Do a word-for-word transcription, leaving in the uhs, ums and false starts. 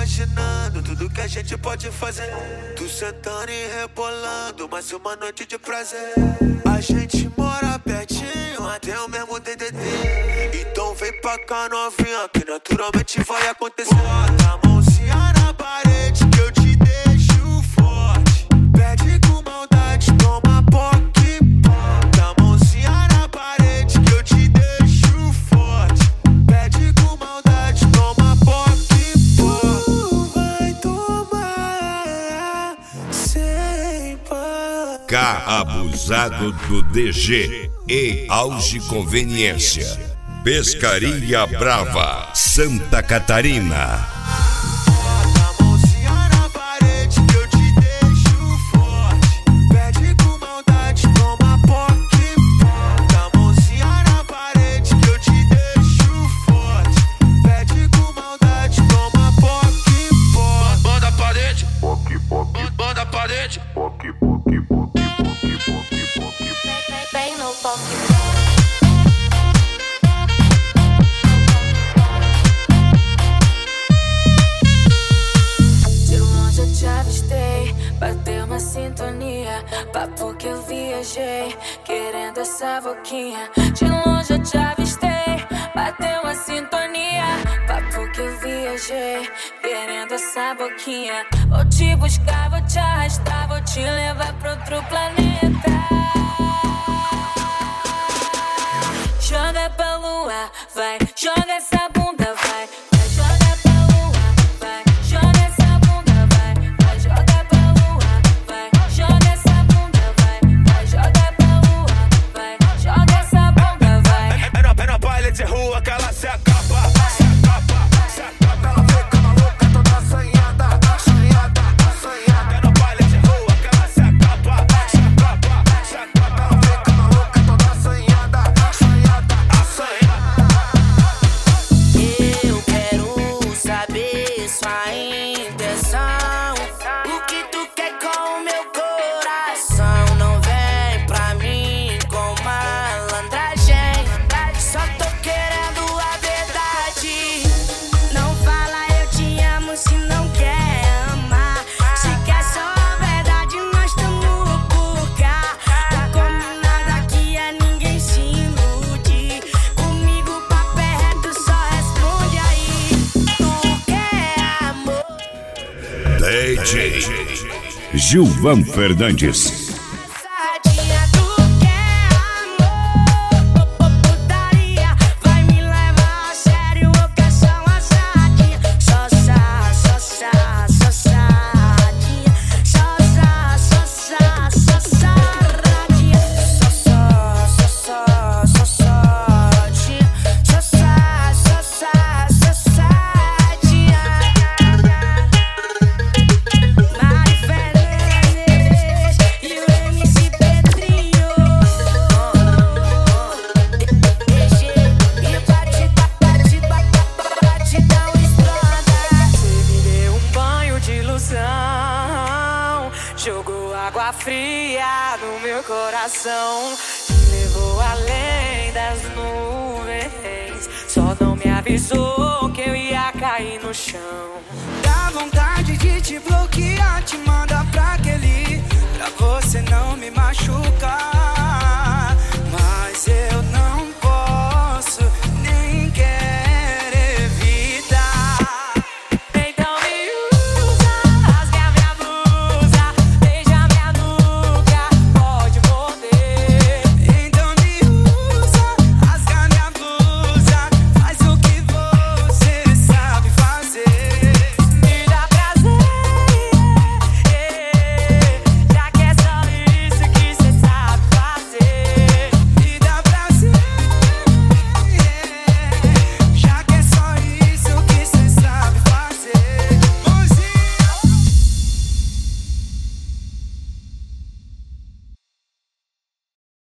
imaginando tudo que a gente pode fazer. Tu sentando e rebolando, mais uma noite de prazer. A gente mora pertinho, até o mesmo D D D. Então vem pra cá novinha, que naturalmente vai acontecer. Bota a mãozinha na parede que eu te deixo forte. Pede com maldade, toma poque. Bota a mãozinha na parede que eu te deixo forte. Pede com maldade, toma poque. Tu vai tomar sem par. K Abusado do D G e Auge Conveniência. Pescaria Brava, Santa Catarina. Papo que eu viajei, querendo essa boquinha. De longe eu te avistei, bateu uma sintonia. Papo que eu viajei, querendo essa boquinha. Vou te buscar, vou te arrastar, vou te levar pra outro planeta. Joga pra lua, vai, joga essa bunda, vai. D J Gilvan Fernandes. Jogou água fria no meu coração, me levou além das nuvens. Só não me avisou que eu ia cair no chão. Dá vontade de te bloquear, te mandar pra aquele, pra você não me machucar.